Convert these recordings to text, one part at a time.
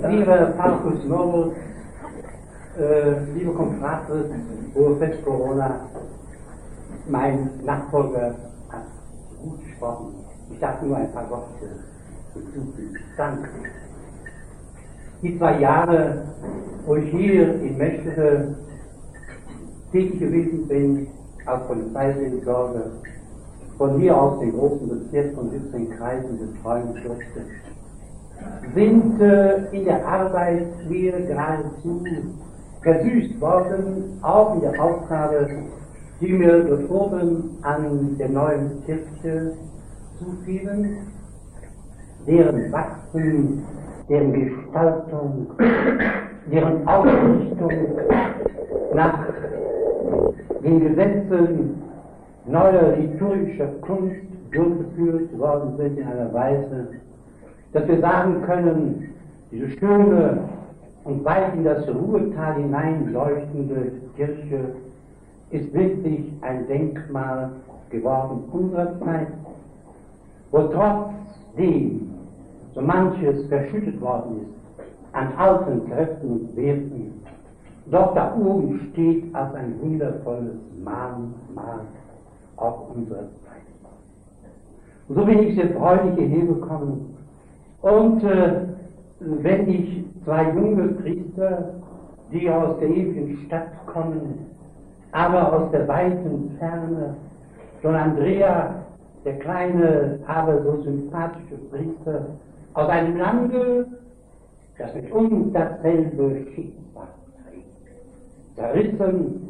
Lieber Markus Nobel, liebe Confratres, Fest Corona, mein Nachfolger hat gut gesprochen. Ich darf nur ein paar Worte hinzufügen. Danke. Die 2 Jahre, wo ich hier in Meschede tätig gewesen bin, als Polizeiseelsorger, von hier aus den großen Bezirk von 17 Kreisen betreuen durfte, sind in der Arbeit mir geradezu versüßt worden, auch in der Aufgabe, die mir dort oben an der neuen Kirche zufielen, deren Wachsen, deren Gestaltung, deren Ausrichtung nach den Gesetzen neuer liturgischer Kunst durchgeführt worden sind in einer Weise, dass wir sagen können, diese schöne und weit in das Ruhetal hineinleuchtende Kirche ist wirklich ein Denkmal geworden unserer Zeit, wo trotzdem so manches verschüttet worden ist an alten Kräften und Werten, doch da oben steht als ein wundervolles Mahnmal auch unserer Zeit. Und so bin ich sehr freudig hierher gekommen. Und wenn ich 2 junge Priester, die aus der ewigen Stadt kommen, aber aus der weiten Ferne, Don Andrea, der kleine, aber so sympathische Priester, aus einem Lande, das mit uns dasselbe Schicksal trägt, zerrissen,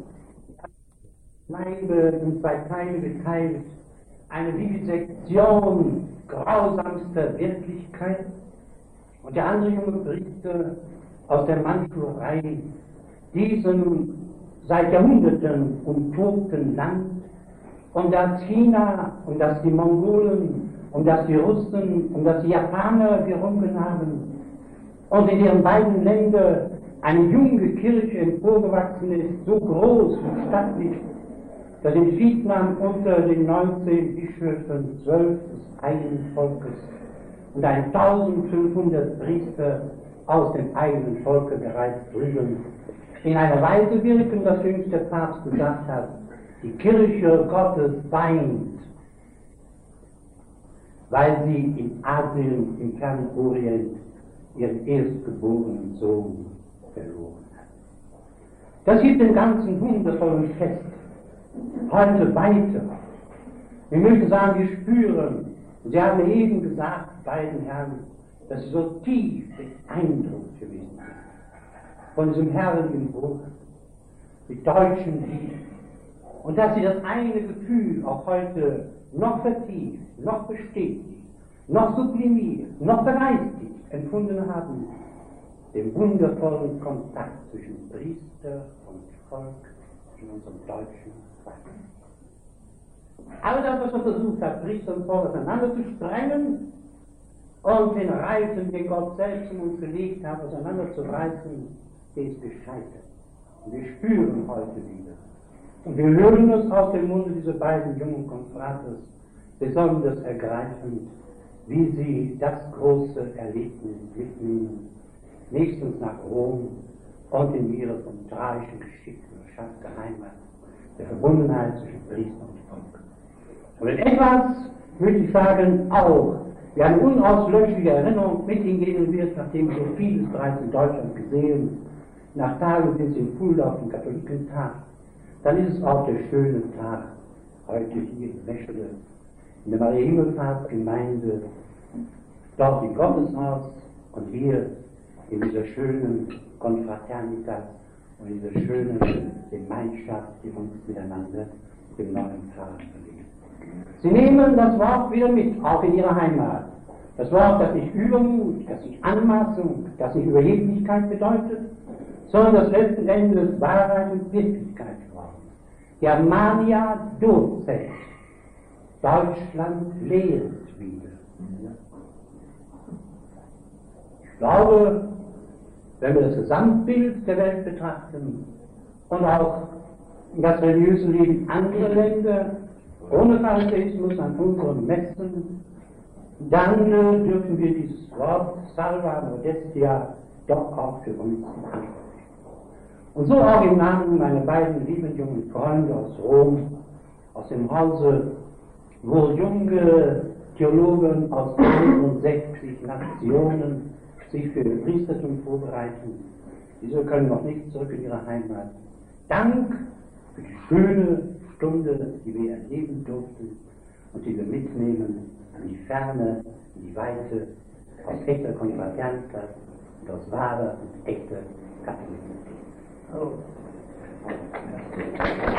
in 2 Teile geteilt, eine Vivisektion grausamster Wirklichkeit, und der andere junge Priester aus der Mandschurei, diesem seit Jahrhunderten umtobten Land, um das China, um das die Mongolen, um das die Russen, um das die Japaner gerungen haben, und in ihren beiden Ländern eine junge Kirche emporgewachsen ist, so groß und stattlich, dass in Vietnam unter den 19 Bischöfen 12 des eigenen Volkes und 1500 Priester aus dem eigenen Volke bereits drüben in einer Weise wirken, dass jüngst der Papst gesagt hat, die Kirche Gottes weint, weil sie in Asien, im fernen Orient, ihren erstgeborenen Sohn verloren hat. Das gibt den ganzen wundervollen Fest heute weiter. Wir möchten sagen, wir spüren, Sie haben eben gesagt, beiden Herren, dass Sie so tief beeindruckt gewesen sind von diesem herrlichen Buch, die deutschen Lieder, und dass Sie das eine Gefühl auch heute noch vertieft, noch bestätigt, noch sublimiert, noch bereittigt empfunden haben, den wundervollen Kontakt zwischen Priester und Volk in unserem deutschen Volk. Aber das, was man versucht hat, Priester und Volk auseinander zu sprengen und den Reifen, den Gott selbst in uns gelegt hat, auseinanderzureißen, der ist gescheitert. Und wir spüren heute wieder. Und wir hören es aus dem Munde dieser beiden jungen Confratres besonders ergreifend, wie sie das große Erlebnis mitnehmen, nächstens nach Rom und in ihrer von tragischen Geschichten geschaffte Heimat, der Verbundenheit zwischen Priester und Volk. Und in etwas, würde ich sagen, auch, wie eine unauslöschliche Erinnerung mit hingehen wird, nachdem so vieles bereits in Deutschland gesehen, nach Tagen sind sie in Fulda auf dem Katholikentag, dann ist es auch der schöne Tag, heute hier in Meschede, in der Maria-Himmelfahrt-Gemeinde, dort im Gotteshaus und hier in dieser schönen Confraternitas und in dieser schönen Gemeinschaft, die uns miteinander dem neuen Tag verlegt. Sie nehmen das Wort wieder mit, auch in ihrer Heimat. Das Wort, das nicht Übermut, das nicht Anmaßung, das nicht Überheblichkeit bedeutet, sondern das letzten Endes Wahrheit und Wirklichkeit geworden ist. Germania docet. Deutschland lehrt wieder. Ich glaube, wenn wir das Gesamtbild der Welt betrachten und auch das religiöse Leben anderer Länder ohne Pharisäismus an unseren Messen, dann dürfen wir dieses Wort Salva Modestia doch auch für uns verantwortlich. Und so auch im Namen meiner beiden lieben jungen Freunde aus Rom, aus dem Hause, wo junge Theologen aus 61 Nationen sich für das Priestertum vorbereiten. Diese können noch nicht zurück in ihre Heimat. Dank für die schöne Stunde, die wir erleben durften und die wir mitnehmen an die Ferne, in die Weite, aus echter Konvergenza und aus wahrer und echter Katholik. Hallo.